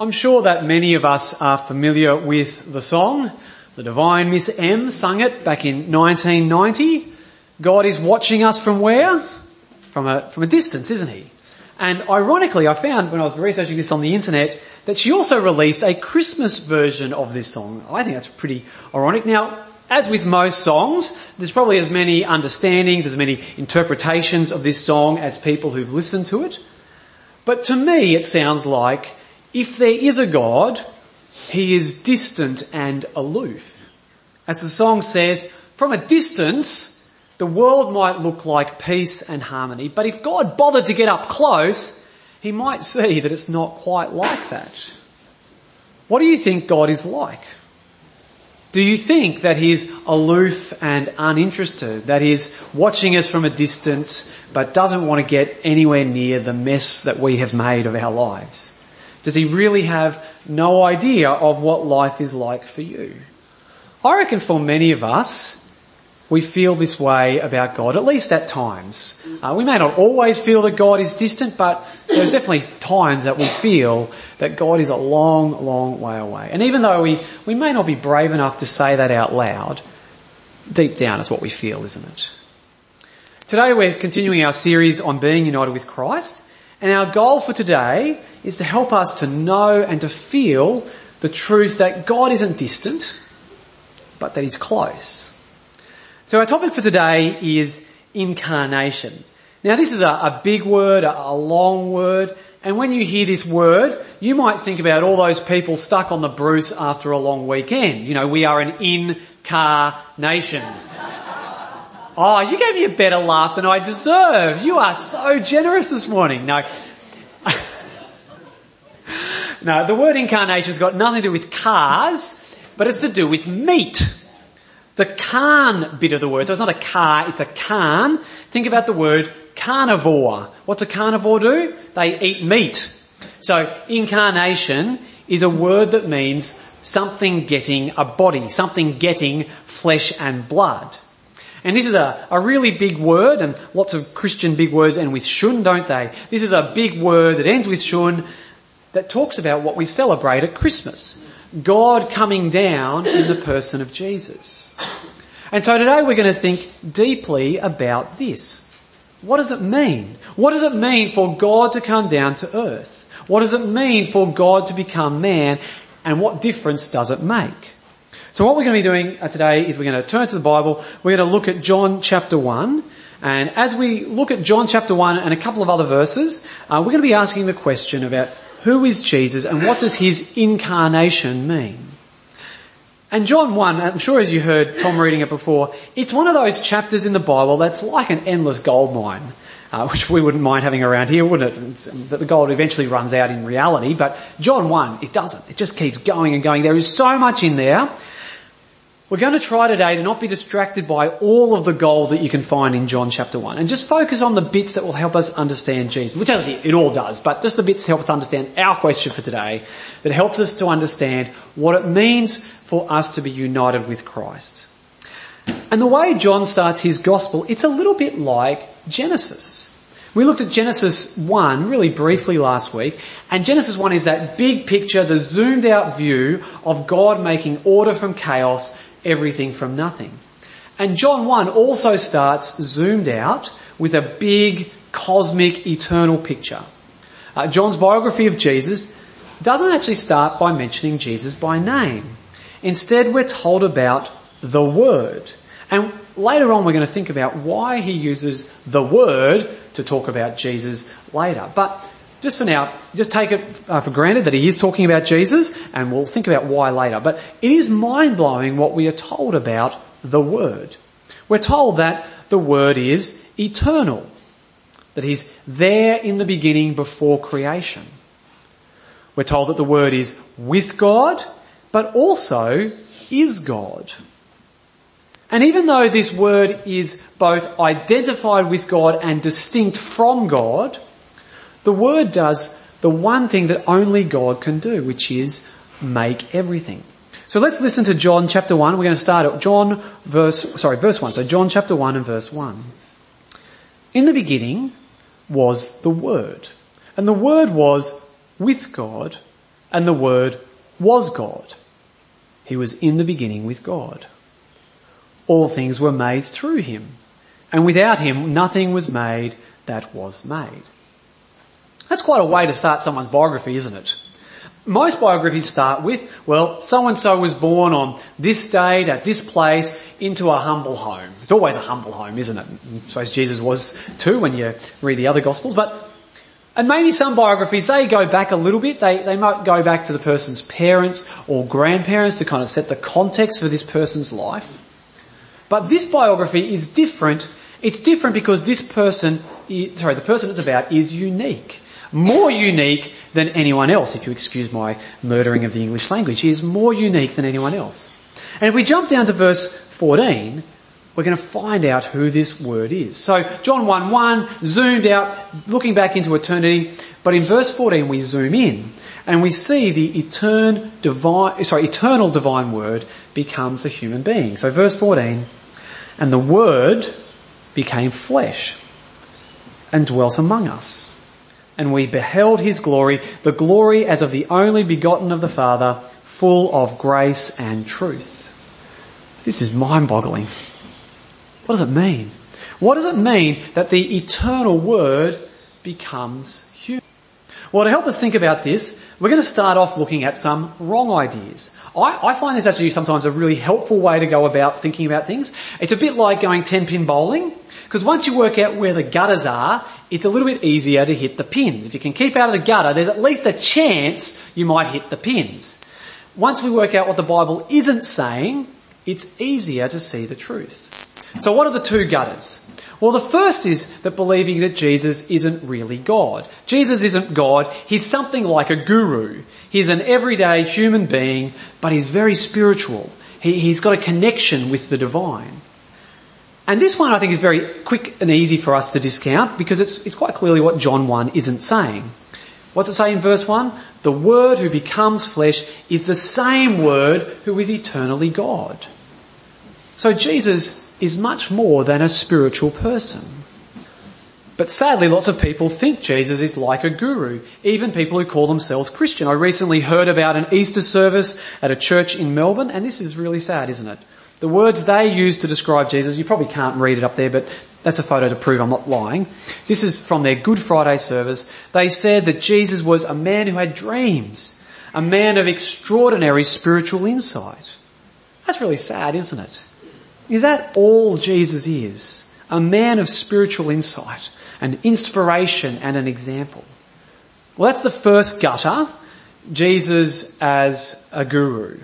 I'm sure that many of us are familiar with the song. The Divine Miss M sung it back in 1990. God is watching us from where? From a distance, isn't he? And ironically, I found when I was researching this on the internet that she also released a Christmas version of this song. I think that's pretty ironic. Now, as with most songs, there's probably as many understandings, as many interpretations of this song as people who've listened to it. But to me, it sounds like if there is a God, he is distant and aloof. As the song says, from a distance, the world might look like peace and harmony, but if God bothered to get up close, he might see that it's not quite like that. What do you think God is like? Do you think that he's aloof and uninterested, that he's watching us from a distance but doesn't want to get anywhere near the mess that we have made of our lives? Does he really have no idea of what life is like for you? I reckon for many of us, we feel this way about God, at least at times. We may not always feel that God is distant, but there's definitely times that we feel that God is a long, long way away. And even though we may not be brave enough to say that out loud, deep down it's what we feel, isn't it? Today we're continuing our series on being united with Christ, and our goal for today is to help us to know and to feel the truth that God isn't distant, but that he's close. So our topic for today is incarnation. Now this is a big word, a long word, and when you hear this word, you might think about all those people stuck on the Bruce after a long weekend. You know, we are an incarnation. Oh, you gave me a better laugh than I deserve. You are so generous this morning. No. No, the word incarnation's got nothing to do with cars, but it's to do with meat. The carn bit of the word, so it's not a car, it's a carn. Think about the word carnivore. What's a carnivore do? They eat meat. So incarnation is a word that means something getting a body, something getting flesh and blood. And this is a really big word, and lots of Christian big words end with shun, don't they? This is a big word that ends with shun that talks about what we celebrate at Christmas. God coming down in the person of Jesus. And so today we're going to think deeply about this. What does it mean? What does it mean for God to come down to earth? What does it mean for God to become man? And what difference does it make? So what we're going to be doing today is we're going to turn to the Bible. We're going to look at John chapter 1. And as we look at John chapter 1 and a couple of other verses, we're going to be asking the question about who is Jesus and what does his incarnation mean? And John 1, I'm sure as you heard Tom reading it before, it's one of those chapters in the Bible that's like an endless gold mine, which we wouldn't mind having around here, wouldn't it? But the gold eventually runs out in reality. But John 1, it doesn't. It just keeps going and going. There is so much in there. We're going to try today to not be distracted by all of the gold that you can find in John chapter 1 and just focus on the bits that will help us understand Jesus, which it all does, but just the bits help us understand our question for today that helps us to understand what it means for us to be united with Christ. And the way John starts his gospel, it's a little bit like Genesis. We looked at Genesis 1 really briefly last week, and Genesis 1 is that big picture, the zoomed out view of God making order from chaos, everything from nothing. And John 1 also starts zoomed out with a big cosmic eternal picture. John's biography of Jesus doesn't actually start by mentioning Jesus by name. Instead, we're told about the Word. And later on we're going to think about why he uses the Word to talk about Jesus later. But just for now, just take it for granted that he is talking about Jesus, and we'll think about why later. But it is mind-blowing what we are told about the Word. We're told that the Word is eternal, that he's there in the beginning before creation. We're told that the Word is with God, but also is God. And even though this Word is both identified with God and distinct from God, the Word does the one thing that only God can do, which is make everything. So let's listen to John chapter 1. We're going to start at verse 1. So John chapter 1 and verse 1. In the beginning was the Word, and the Word was with God, and the Word was God. He was in the beginning with God. All things were made through him, and without him nothing was made that was made. That's quite a way to start someone's biography, isn't it? Most biographies start with, well, so-and-so was born on this date at this place into a humble home. It's always a humble home, isn't it? I suppose Jesus was too when you read the other Gospels. And maybe some biographies, they go back a little bit. They might go back to the person's parents or grandparents to kind of set the context for this person's life. But this biography is different. It's different because the person it's about is unique. More unique than anyone else, if you excuse my murdering of the English language. He is more unique than anyone else. And if we jump down to verse 14, we're going to find out who this Word is. So John 1:1, zoomed out, looking back into eternity, but in verse 14 we zoom in and we see the eternal divine Word becomes a human being. So verse 14, and the Word became flesh and dwelt among us. And we beheld his glory, the glory as of the only begotten of the Father, full of grace and truth. This is mind-boggling. What does it mean? What does it mean that the eternal Word becomes human? Well, to help us think about this, we're going to start off looking at some wrong ideas. I find this actually sometimes a really helpful way to go about thinking about things. It's a bit like going 10-pin bowling, because once you work out where the gutters are, it's a little bit easier to hit the pins. If you can keep out of the gutter, there's at least a chance you might hit the pins. Once we work out what the Bible isn't saying, it's easier to see the truth. So what are the two gutters? Well, the first is that believing that Jesus isn't really God. Jesus isn't God. He's something like a guru. He's an everyday human being, but he's very spiritual. He's got a connection with the divine. And this one I think is very quick and easy for us to discount because it's quite clearly what John 1 isn't saying. What's it say in verse 1? The Word who becomes flesh is the same Word who is eternally God. So Jesus is much more than a spiritual person. But sadly, lots of people think Jesus is like a guru, even people who call themselves Christian. I recently heard about an Easter service at a church in Melbourne, and this is really sad, isn't it? The words they use to describe Jesus, you probably can't read it up there, but that's a photo to prove I'm not lying. This is from their Good Friday service. They said that Jesus was a man who had dreams, a man of extraordinary spiritual insight. That's really sad, isn't it? Is that all Jesus is? A man of spiritual insight, an inspiration and an example. Well, that's the first gutter, Jesus as a guru.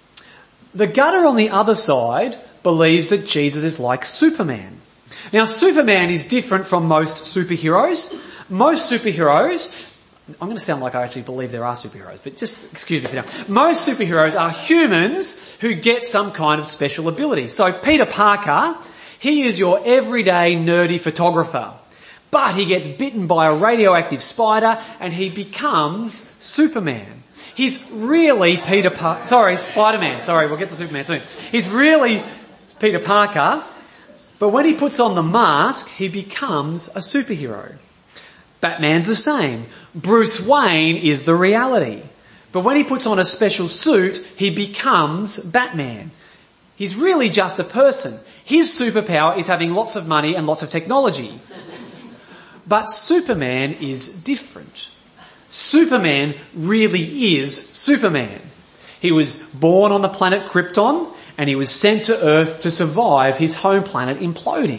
The gutter on the other side believes that Jesus is like Superman. Now, Superman is different from most superheroes. Most superheroes, I'm going to sound like I actually believe there are superheroes, but just excuse me for now. Most superheroes are humans who get some kind of special ability. So Peter Parker, he is your everyday nerdy photographer. But he gets bitten by a radioactive spider and he becomes Superman. He's really Spider-Man. Sorry, we'll get to Superman soon. He's really Peter Parker, but when he puts on the mask, he becomes a superhero. Batman's the same. Bruce Wayne is the reality. But when he puts on a special suit, he becomes Batman. He's really just a person. His superpower is having lots of money and lots of technology. But Superman is different. Superman really is Superman. He was born on the planet Krypton and he was sent to Earth to survive his home planet imploding.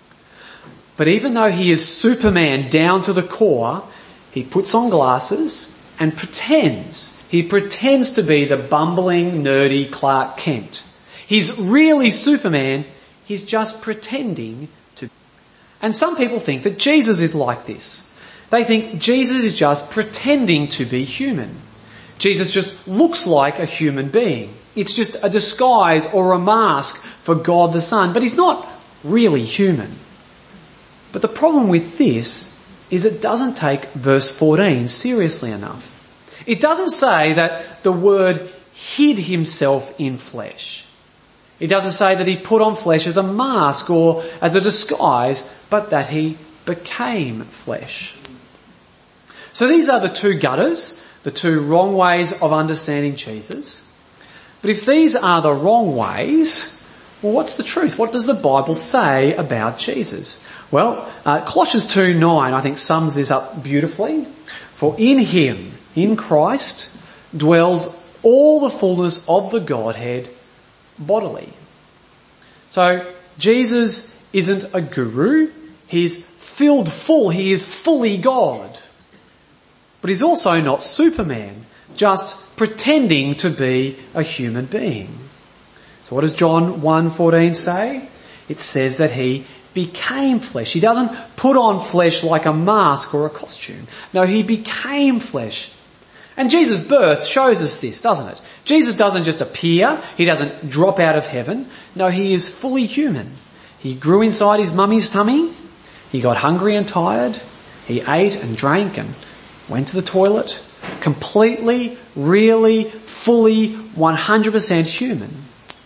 But even though he is Superman down to the core, he puts on glasses and pretends. He pretends to be the bumbling, nerdy Clark Kent. He's really Superman, he's just pretending to. And some people think that Jesus is like this. They think Jesus is just pretending to be human. Jesus just looks like a human being. It's just a disguise or a mask for God the Son, but he's not really human. But the problem with this is it doesn't take verse 14 seriously enough. It doesn't say that the Word hid himself in flesh. It doesn't say that he put on flesh as a mask or as a disguise, but that he became flesh. So these are the two gutters. the two wrong ways of understanding Jesus. But if these are the wrong ways, well, what's the truth? What does the Bible say about Jesus? Well, Colossians 2:9 I think sums this up beautifully. For in him, in Christ, dwells all the fullness of the Godhead bodily. So Jesus isn't a guru. He's filled full. He is fully God. But he's also not Superman, just pretending to be a human being. So what does John 1:14 say? It says that he became flesh. He doesn't put on flesh like a mask or a costume. No, he became flesh. And Jesus' birth shows us this, doesn't it? Jesus doesn't just appear. He doesn't drop out of heaven. No, he is fully human. He grew inside his mummy's tummy. He got hungry and tired. He ate and drank and went to the toilet. Completely, really, fully, 100% human.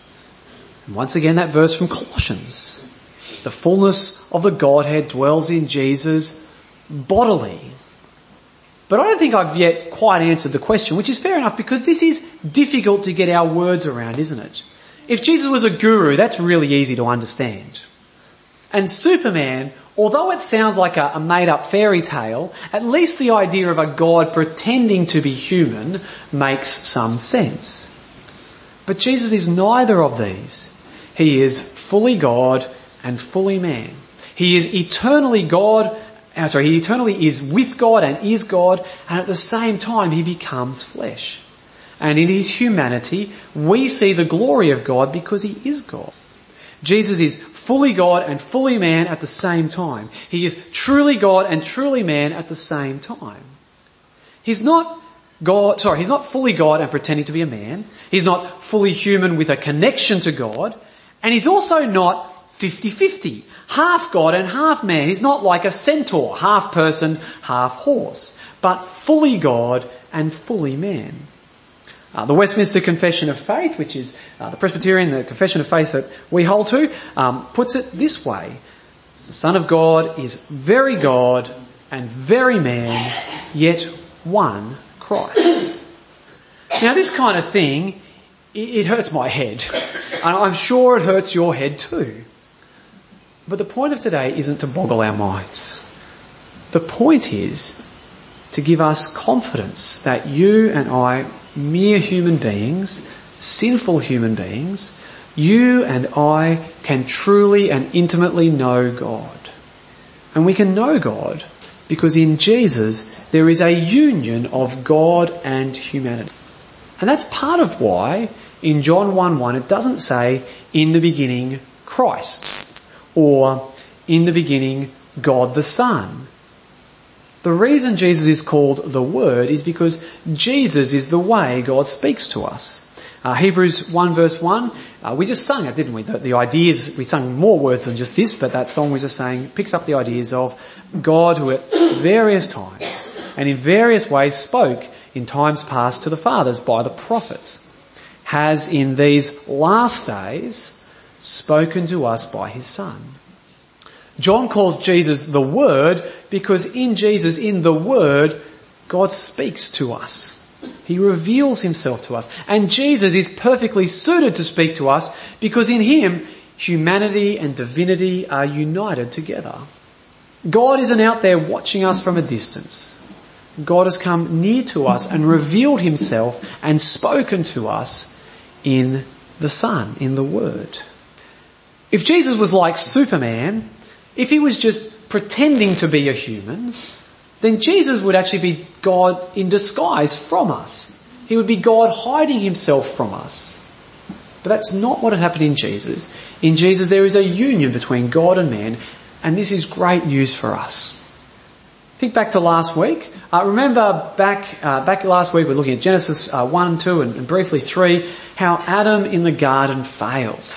And once again, that verse from Colossians. The fullness of the Godhead dwells in Jesus bodily. But I don't think I've yet quite answered the question, which is fair enough because this is difficult to get our words around, isn't it? If Jesus was a guru, that's really easy to understand. And Superman, although it sounds like a made-up fairy tale, at least the idea of a God pretending to be human makes some sense. But Jesus is neither of these. He is fully God and fully man. He is eternally God. He eternally is with God and is God, and at the same time he becomes flesh. And in his humanity, we see the glory of God because he is God. Jesus is fully God and fully man at the same time. He is truly God and truly man at the same time. He's not fully God and pretending to be a man. He's not fully human with a connection to God. And he's also not 50-50, half God and half man. He's not like a centaur, half person, half horse, but fully God and fully man. The Westminster Confession of Faith, which is the confession of faith that we hold to, puts it this way. The Son of God is very God and very man, yet one Christ. Now this kind of thing, it hurts my head. And I'm sure it hurts your head too. But the point of today isn't to boggle our minds. The point is to give us confidence that you and I, mere human beings, sinful human beings, you and I can truly and intimately know God. And we can know God because in Jesus there is a union of God and humanity. And that's part of why in John 1:1 it doesn't say, in the beginning Christ, or in the beginning God the Son. The reason Jesus is called the Word is because Jesus is the way God speaks to us. Hebrews 1:1, we just sung it, didn't we? The ideas, we sung more words than just this, but that song we just sang picks up the ideas of God who at various times and in various ways spoke in times past to the fathers by the prophets, has in these last days spoken to us by his Son. John calls Jesus the Word because in Jesus, in the Word, God speaks to us. He reveals himself to us. And Jesus is perfectly suited to speak to us because in him, humanity and divinity are united together. God isn't out there watching us from a distance. God has come near to us and revealed himself and spoken to us in the Son, in the Word. If Jesus was like Superman, if he was just pretending to be a human, then Jesus would actually be God in disguise from us. He would be God hiding himself from us. But that's not what had happened in Jesus. In Jesus there is a union between God and man, and this is great news for us. Think back to last week. Remember back last week we were looking at Genesis 1 and 2 and briefly 3, how Adam in the garden failed.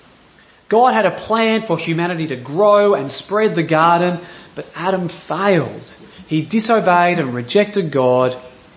God had a plan for humanity to grow and spread the garden, but Adam failed. He disobeyed and rejected God.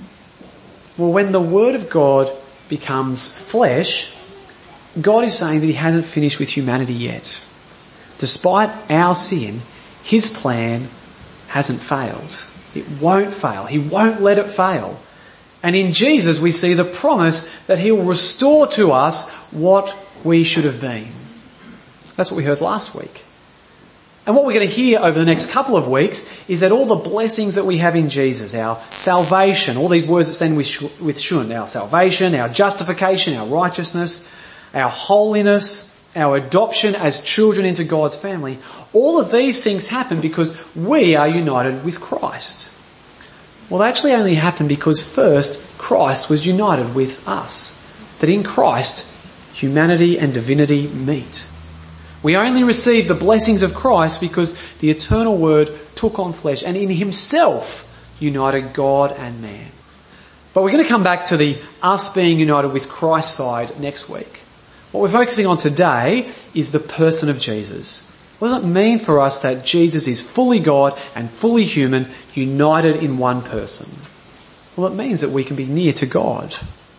Well, when the Word of God becomes flesh, God is saying that he hasn't finished with humanity yet. Despite our sin, his plan hasn't failed. It won't fail. He won't let it fail. And in Jesus we see the promise that he will restore to us what we should have been. That's what we heard last week. And what we're going to hear over the next couple of weeks is that all the blessings that we have in Jesus, our salvation, all these words that stand with shun, our salvation, our justification, our righteousness, our holiness, our adoption as children into God's family, all of these things happen because we are united with Christ. Well, they actually only happen because first Christ was united with us. That in Christ, humanity and divinity meet. We only receive the blessings of Christ because the eternal Word took on flesh and in himself united God and man. But we're going to come back to the us being united with Christ side next week. What we're focusing on today is the person of Jesus. What does it mean for us that Jesus is fully God and fully human, united in one person? Well, it means that we can be near to God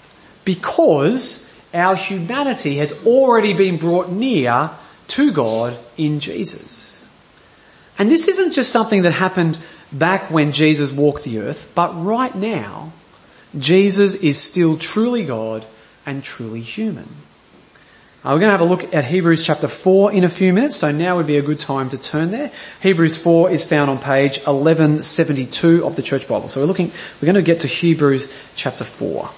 because our humanity has already been brought near to God in Jesus. And this isn't just something that happened back when Jesus walked the earth, but right now, Jesus is still truly God and truly human. We're going to have a look at Hebrews chapter 4 in a few minutes, so now would be a good time to turn there. Hebrews 4 is found on page 1172 of the Church Bible. So we're going to get to Hebrews chapter 4.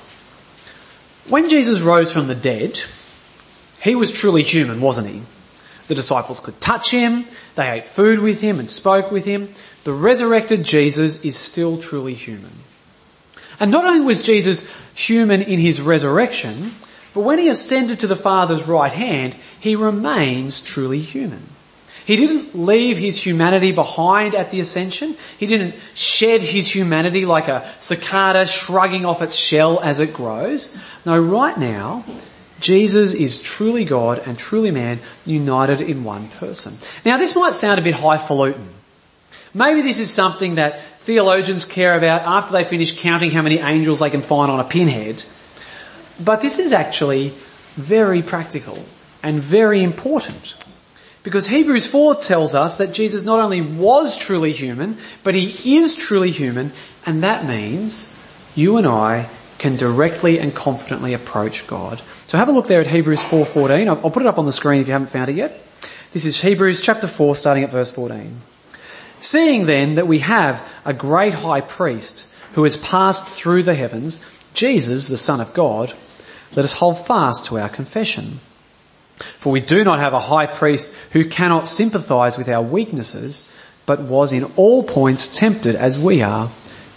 When Jesus rose from the dead, he was truly human, wasn't he? The disciples could touch him, they ate food with him and spoke with him. The resurrected Jesus is still truly human. And not only was Jesus human in his resurrection, but when he ascended to the Father's right hand, he remains truly human. He didn't leave his humanity behind at the ascension. He didn't shed his humanity like a cicada shrugging off its shell as it grows. No, right now, Jesus is truly God and truly man, united in one person. Now, this might sound a bit highfalutin. Maybe this is something that theologians care about after they finish counting how many angels they can find on a pinhead. But this is actually very practical and very important. Because Hebrews 4 tells us that Jesus not only was truly human, but he is truly human, and that means you and I can directly and confidently approach God. So have a look there at Hebrews 4:14. I'll put it up on the screen if you haven't found it yet. This is Hebrews chapter 4, starting at verse 14. Seeing then that we have a great high priest who has passed through the heavens, Jesus, the Son of God, let us hold fast to our confession. For we do not have a high priest who cannot sympathise with our weaknesses, but was in all points tempted as we are,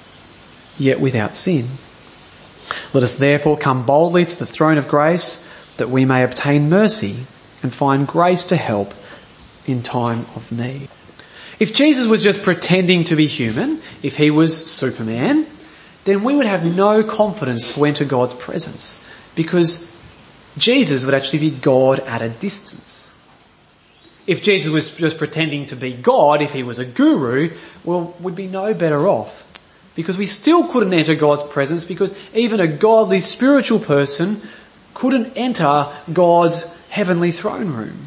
yet without sin. Let us therefore come boldly to the throne of grace, that we may obtain mercy and find grace to help in time of need. If Jesus was just pretending to be human, if he was Superman, then we would have no confidence to enter God's presence, because Jesus would actually be God at a distance. If Jesus was just pretending to be God, if he was a guru, well, we'd be no better off. Because we still couldn't enter God's presence, because even a godly spiritual person couldn't enter God's heavenly throne room.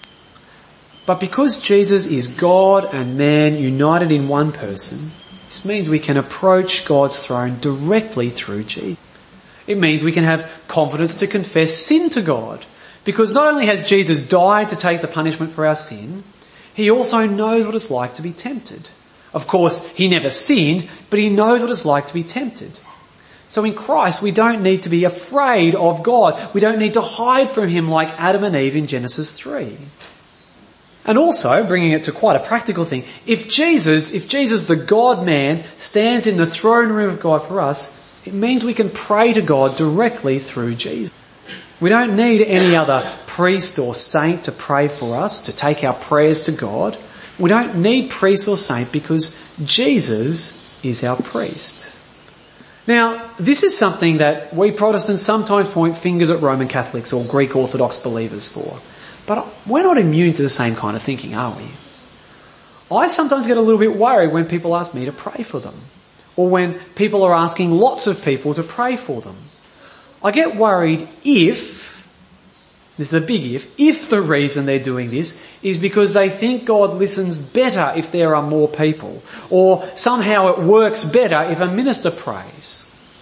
But because Jesus is God and man united in one person, this means we can approach God's throne directly through Jesus. It means we can have confidence to confess sin to God, because not only has Jesus died to take the punishment for our sin, he also knows what it's like to be tempted. Of course, he never sinned, but he knows what it's like to be tempted. So in Christ, we don't need to be afraid of God. We don't need to hide from him like Adam and Eve in Genesis 3. And also, bringing it to quite a practical thing, if Jesus, the God-man, stands in the throne room of God for us, it means we can pray to God directly through Jesus. We don't need any other priest or saint to pray for us, to take our prayers to God. We don't need priest or saint because Jesus is our priest. Now, this is something that we Protestants sometimes point fingers at Roman Catholics or Greek Orthodox believers for. But we're not immune to the same kind of thinking, are we? I sometimes get a little bit worried when people ask me to pray for them, or when people are asking lots of people to pray for them. I get worried if, this is a big if the reason they're doing this is because they think God listens better if there are more people, or somehow it works better if a minister prays.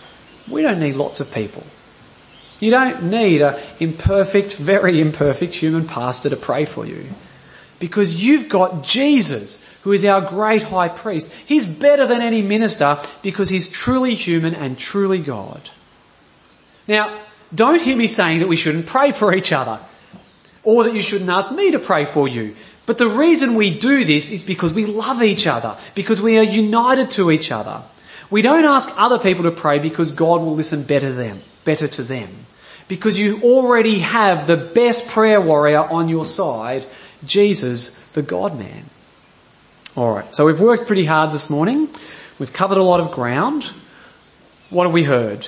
We don't need lots of people. You don't need an imperfect, very imperfect human pastor to pray for you. Because you've got Jesus, who is our great high priest. He's better than any minister because he's truly human and truly God. Now, don't hear me saying that we shouldn't pray for each other or that you shouldn't ask me to pray for you. But the reason we do this is because we love each other, because we are united to each other. We don't ask other people to pray because God will listen better to them. Because you already have the best prayer warrior on your side, Jesus, the God-man. Alright, so we've worked pretty hard this morning. We've covered a lot of ground. What have we heard?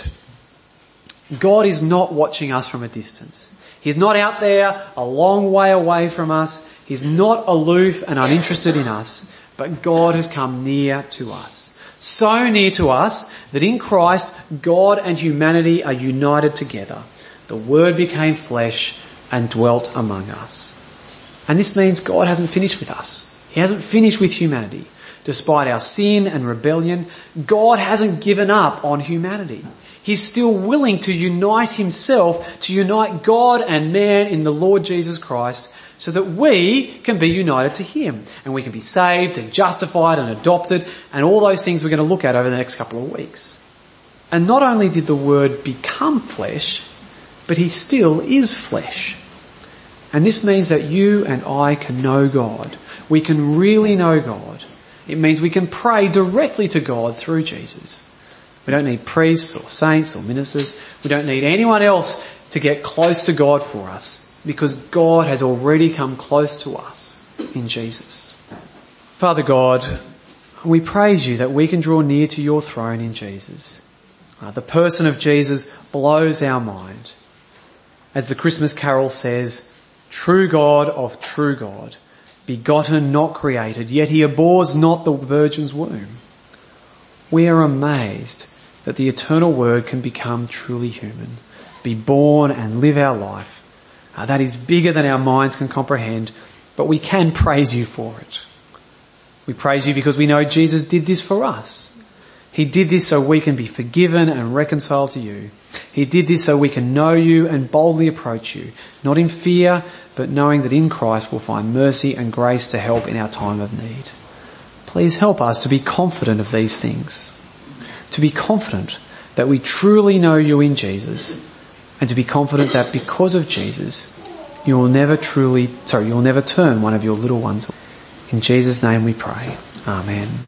God is not watching us from a distance. He's not out there a long way away from us. He's not aloof and uninterested in us. But God has come near to us. So near to us that in Christ, God and humanity are united together. The Word became flesh and dwelt among us. And this means God hasn't finished with us. He hasn't finished with humanity. Despite our sin and rebellion, God hasn't given up on humanity. He's still willing to unite himself, to unite God and man in the Lord Jesus Christ, so that we can be united to him. And we can be saved and justified and adopted and all those things we're going to look at over the next couple of weeks. And not only did the Word become flesh, but he still is flesh. And this means that you and I can know God. We can really know God. It means we can pray directly to God through Jesus. We don't need priests or saints or ministers. We don't need anyone else to get close to God for us, because God has already come close to us in Jesus. Father God, we praise you that we can draw near to your throne in Jesus. The person of Jesus blows our mind. As the Christmas carol says, true God of true God, begotten, not created, yet he abhors not the virgin's womb. We are amazed that the eternal Word can become truly human, be born and live our life. That is bigger than our minds can comprehend, but we can praise you for it. We praise you because we know Jesus did this for us. He did this so we can be forgiven and reconciled to you. He did this so we can know you and boldly approach you, not in fear, but knowing that in Christ we'll find mercy and grace to help in our time of need. Please help us to be confident of these things, to be confident that we truly know you in Jesus, and to be confident that because of Jesus, you'll never turn one of your little ones. In Jesus' name we pray. Amen.